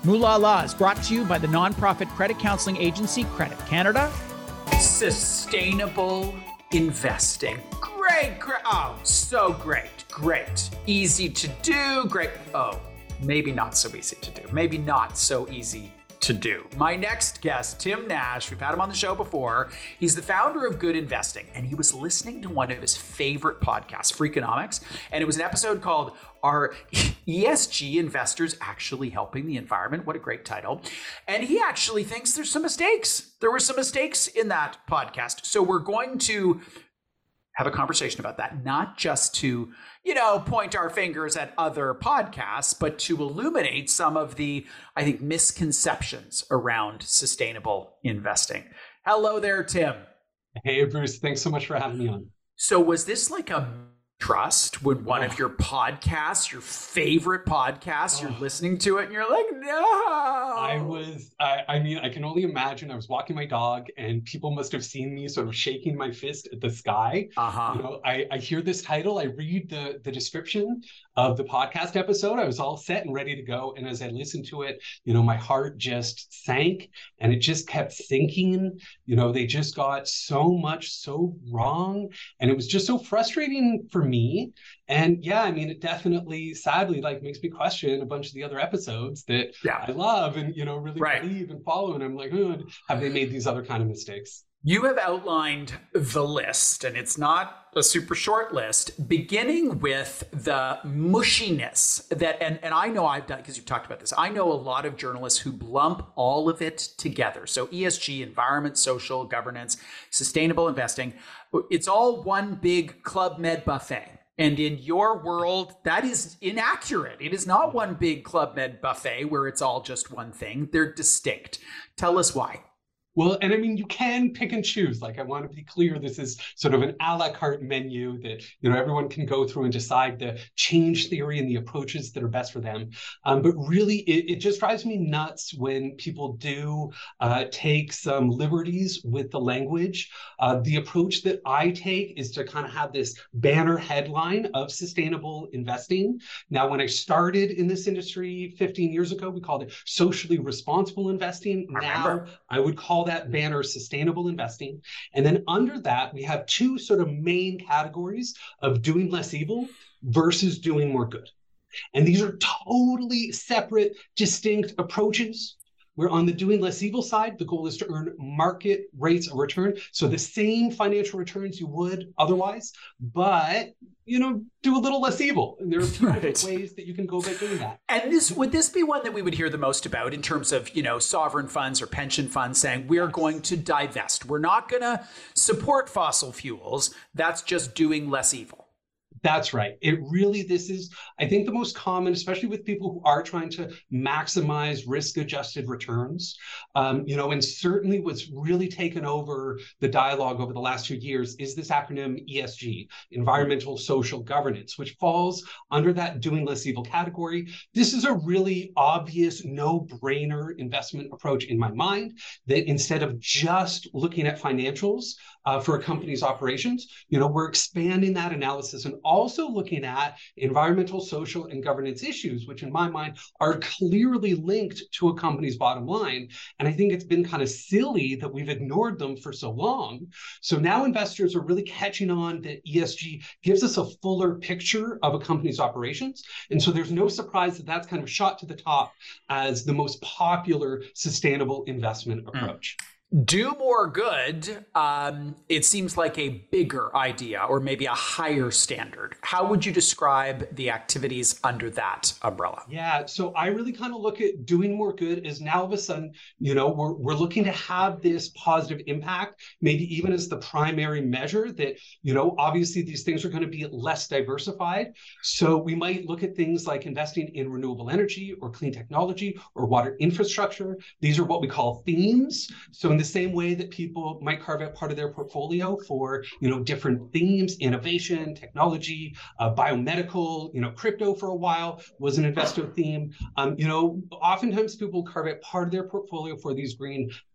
Moolah Law is brought to you by the nonprofit credit counseling agency Credit Canada. Sustainable investing. Great. Oh, so great. Great. Easy to do. Great. Oh, maybe not so easy to do. Maybe not so easy to do. My next guest, Tim Nash, we've had him on the show before. He's the founder of Good Investing, and he was listening to one of his favorite podcasts, Freakonomics, and it was an episode called Are ESG Investors Actually Helping the Environment? What a great title. And he actually thinks there's some mistakes. There were some mistakes in that podcast. So we're going to have a conversation about that, not just to, point our fingers at other podcasts, but to illuminate some of the, I think, misconceptions around sustainable investing. Hello there, Tim. Hey, Bruce. Thanks so much for having me on. So was this like a trust when one of your podcasts, your favorite podcasts, you're listening to it and you're like, no. I can only imagine. I was walking my dog and people must have seen me sort of shaking my fist at the sky. I hear this title, I read the description of the podcast episode. I was all set and ready to go. And as I listened to it, my heart just sank and it just kept thinking, they just got so much so wrong. And it was just so frustrating for me. And yeah, it definitely, sadly, makes me question a bunch of the other episodes that I love and, really believe and follow. And I'm like, have they made these other kind of mistakes? You have outlined the list, and it's not a super short list, beginning with the mushiness that, and I know I've done, because you've talked about this, I know a lot of journalists who lump all of it together. So ESG, environment, social, governance, sustainable investing, it's all one big Club Med buffet. And in your world, that is inaccurate. It is not one big Club Med buffet where it's all just one thing. They're distinct. Tell us why. Well, and you can pick and choose. I want to be clear, this is sort of an a la carte menu that, everyone can go through and decide the change theory and the approaches that are best for them. But really, it just drives me nuts when people do take some liberties with the language. The approach that I take is to kind of have this banner headline of sustainable investing. Now, when I started in this industry 15 years ago, we called it socially responsible investing. Now, I would call that banner sustainable investing. And then under that, we have two sort of main categories of doing less evil versus doing more good. And these are totally separate, distinct approaches. Where on the doing less evil side, the goal is to earn market rates of return. So the same financial returns you would otherwise, but, do a little less evil. And there are two different ways that you can go about doing that. And would this be one that we would hear the most about in terms of, sovereign funds or pension funds saying, we're going to divest. We're not going to support fossil fuels. That's just doing less evil. That's right. This is, I think, the most common, especially with people who are trying to maximize risk-adjusted returns. And certainly what's really taken over the dialogue over the last 2 years is this acronym ESG, Environmental Social Governance, which falls under that doing less evil category. This is a really obvious, no-brainer investment approach in my mind, that instead of just looking at financials for a company's operations, we're expanding that analysis and also looking at environmental, social, and governance issues, which in my mind are clearly linked to a company's bottom line. And I think it's been kind of silly that we've ignored them for so long. So now investors are really catching on that ESG gives us a fuller picture of a company's operations. And so there's no surprise that that's kind of shot to the top as the most popular sustainable investment approach. Do more good, it seems like a bigger idea or maybe a higher standard. How would you describe the activities under that umbrella? Yeah, so I really kind of look at doing more good as now all of a sudden, we're looking to have this positive impact, maybe even as the primary measure that, obviously these things are going to be less diversified. So we might look at things like investing in renewable energy or clean technology or water infrastructure. These are what we call themes. So in the same way that people might carve out part of their portfolio for, different themes, innovation, technology, biomedical, crypto for a while was an investor theme. Oftentimes people carve out part of their portfolio for these green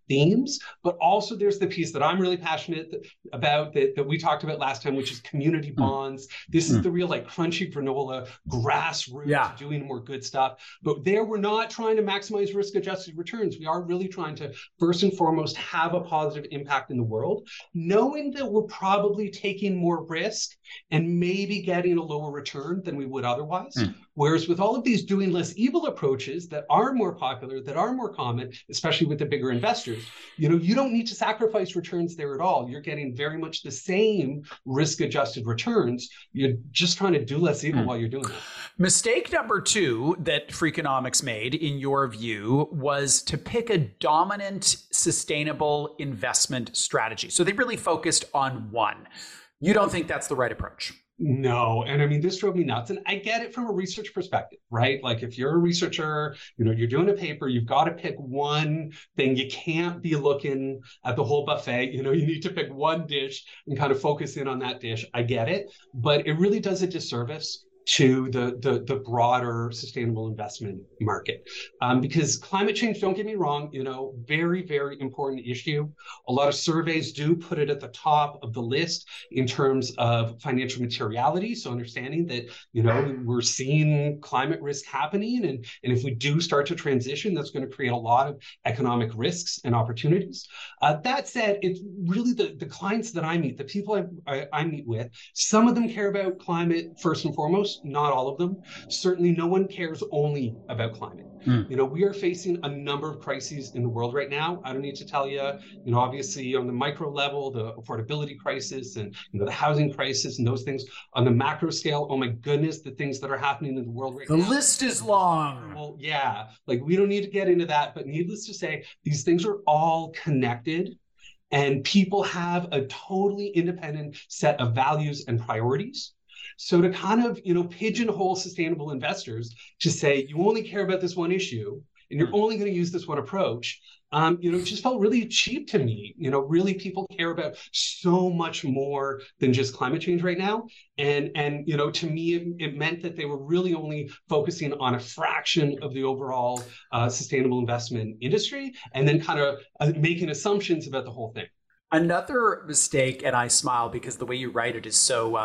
themes, but also there's the piece that I'm really passionate about that we talked about last time, which is community bonds. This is the real like crunchy granola, grassroots, doing more good stuff. But there we're not trying to maximize risk-adjusted returns. We are really trying to, first and foremost, have a positive impact in the world, knowing that we're probably taking more risk and maybe getting a lower return than we would otherwise. Whereas with all of these doing less evil approaches that are more popular, that are more common, especially with the bigger investors, you don't need to sacrifice returns there at all. You're getting very much the same risk-adjusted returns. You're just trying to do less evil while you're doing that. Mistake number 2 that Freakonomics made, in your view, was to pick a dominant, sustainable investment strategy. So they really focused on one. You don't think that's the right approach? No. And I mean, this drove me nuts. And I get it from a research perspective, right? Like if you're a researcher, you're doing a paper, you've got to pick one thing. You can't be looking at the whole buffet. You need to pick one dish and kind of focus in on that dish. I get it. But it really does a disservice to the broader sustainable investment market. Because climate change, don't get me wrong, very, very important issue. A lot of surveys do put it at the top of the list in terms of financial materiality. So understanding that, we're seeing climate risk happening. And if we do start to transition, that's going to create a lot of economic risks and opportunities. That said, it's really the clients that I meet, the people I meet with, some of them care about climate first and foremost. Not all of them. Certainly no one cares only about climate. We are facing a number of crises in the world right now. I don't need to tell you, obviously on the micro level, the affordability crisis and the housing crisis and those things. On the macro scale, oh my goodness, the things that are happening in the world right now. The list is long. Well, yeah, like we don't need to get into that, but needless to say, these things are all connected. And people have a totally independent set of values and priorities. So to kind of, pigeonhole sustainable investors to say, you only care about this one issue and you're only going to use this one approach, just felt really cheap to me. Really people care about so much more than just climate change right now. And to me, it meant that they were really only focusing on a fraction of the overall sustainable investment industry and then kind of making assumptions about the whole thing. Another mistake, and I smile because the way you write it is so,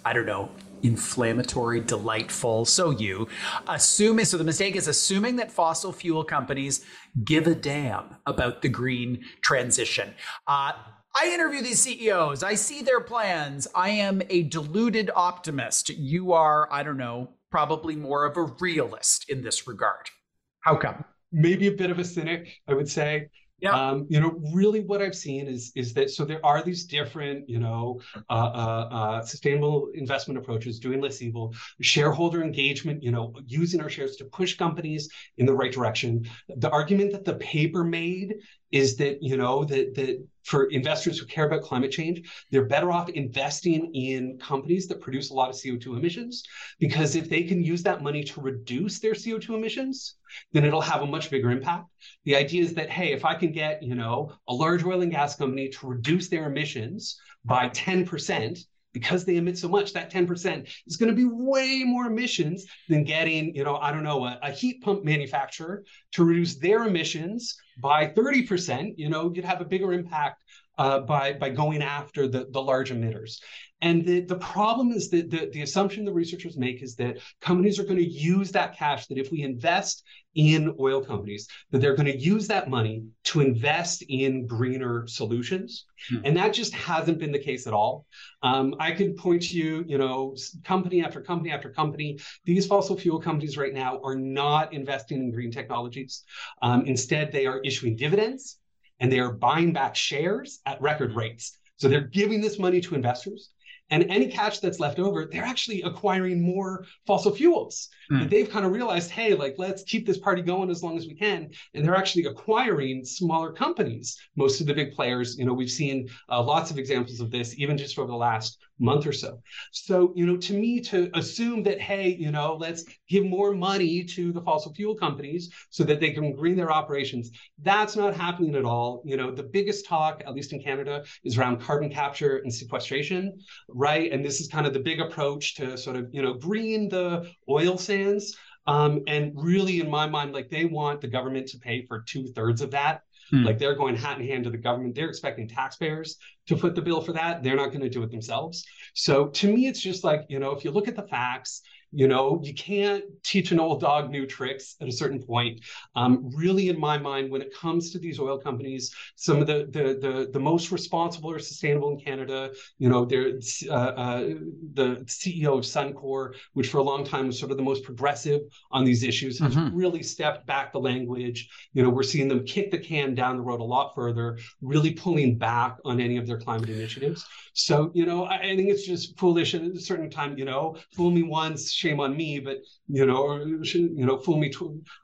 inflammatory, delightful. So the mistake is assuming that fossil fuel companies give a damn about the green transition. I interview these CEOs. I see their plans. I am a deluded optimist. You are, probably more of a realist in this regard. How come? Maybe a bit of a cynic, I would say. Yeah. Really what I've seen is that, so there are these different, sustainable investment approaches, doing less evil, shareholder engagement, using our shares to push companies in the right direction. The argument that the paper made is that, that for investors who care about climate change, they're better off investing in companies that produce a lot of CO2 emissions, because if they can use that money to reduce their CO2 emissions, then it'll have a much bigger impact. The idea is that, hey, if I can get, a large oil and gas company to reduce their emissions by 10%, because they emit so much, that 10% is going to be way more emissions than getting, a heat pump manufacturer to reduce their emissions by 30%. You'd have a bigger impact by going after the large emitters. And the problem is that the assumption the researchers make is that companies are going to use that cash, that if we invest in oil companies, that they're going to use that money to invest in greener solutions. And that just hasn't been the case at all. I could point to you, company after company after company. These fossil fuel companies right now are not investing in green technologies. Instead, they are issuing dividends and they are buying back shares at record rates. So they're giving this money to investors. And any cash that's left over, they're actually acquiring more fossil fuels. They've kind of realized, hey, let's keep this party going as long as we can. And they're actually acquiring smaller companies. Most of the big players, we've seen lots of examples of this, even just over the last month or so. So, to me, to assume that, hey, let's give more money to the fossil fuel companies so that they can green their operations, that's not happening at all. The biggest talk, at least in Canada, is around carbon capture and sequestration, right? And this is kind of the big approach to sort of, green the oil sands. And really, in my mind, like they want the government to pay for 2/3 of that. Like they're going hat in hand to the government. They're expecting taxpayers to foot the bill for that. They're not going to do it themselves. So to me, it's just like, if you look at the facts, you can't teach an old dog new tricks at a certain point. Really, in my mind, when it comes to these oil companies, some of the most responsible or sustainable in Canada, they're the CEO of Suncor, which for a long time was sort of the most progressive on these issues, has really stepped back the language. We're seeing them kick the can down the road a lot further, really pulling back on any of their climate initiatives. So, I think it's just foolish at a certain time, fool me once, shame on me, but, fool me,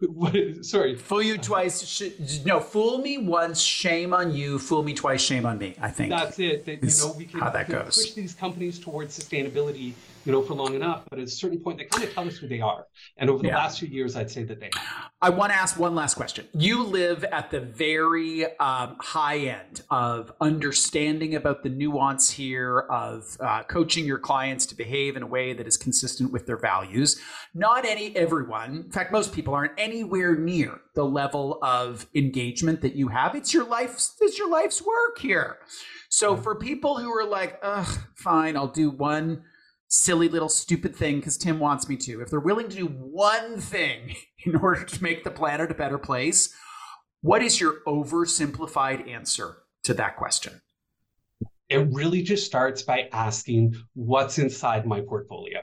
Fool you twice. Fool me once, shame on you, fool me twice, shame on me, I think. That's it. We can push these companies towards sustainability, for long enough, but at a certain point, they kind of tell us who they are. And over the last few years, I'd say that they have. I want to ask one last question. You live at the very high end of understanding about the nuance here of coaching your clients to behave in a way that is consistent with their values. Not everyone, in fact, most people aren't anywhere near the level of engagement that you have. It's your life's work here. So for people who are like, fine, I'll do one silly little stupid thing because Tim wants me to. If they're willing to do one thing in order to make the planet a better place, what is your oversimplified answer to that question? It really just starts by asking what's inside my portfolio.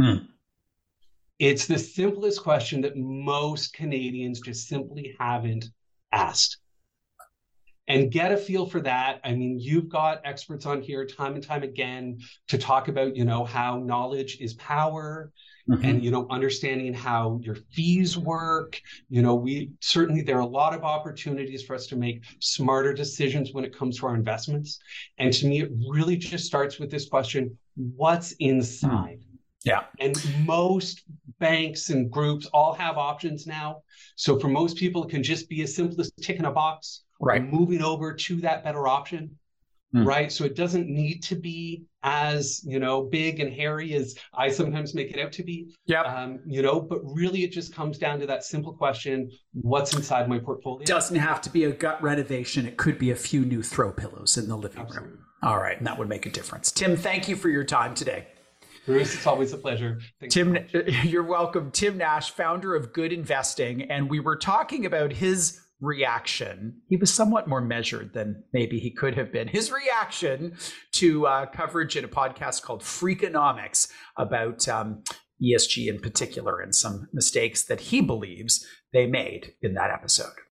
It's the simplest question that most Canadians just simply haven't asked. And get a feel for that. I mean, you've got experts on here time and time again to talk about, how knowledge is power and, understanding how your fees work. There are a lot of opportunities for us to make smarter decisions when it comes to our investments. And to me, it really just starts with this question, what's inside? Yeah. And most banks and groups all have options now. So for most people, it can just be as simple as ticking a box. Right. Moving over to that better option, right? So it doesn't need to be as, big and hairy as I sometimes make it out to be. Yeah. But really it just comes down to that simple question, what's inside my portfolio? Doesn't have to be a gut renovation. It could be a few new throw pillows in the living room. All right. And that would make a difference. Tim, thank you for your time today. Bruce, it's always a pleasure. Thanks. Tim, you're welcome. Tim Nash, founder of Good Investing. And we were talking about his reaction. He was somewhat more measured than maybe he could have been. His reaction to coverage in a podcast called Freakonomics about ESG in particular and some mistakes that he believes they made in that episode.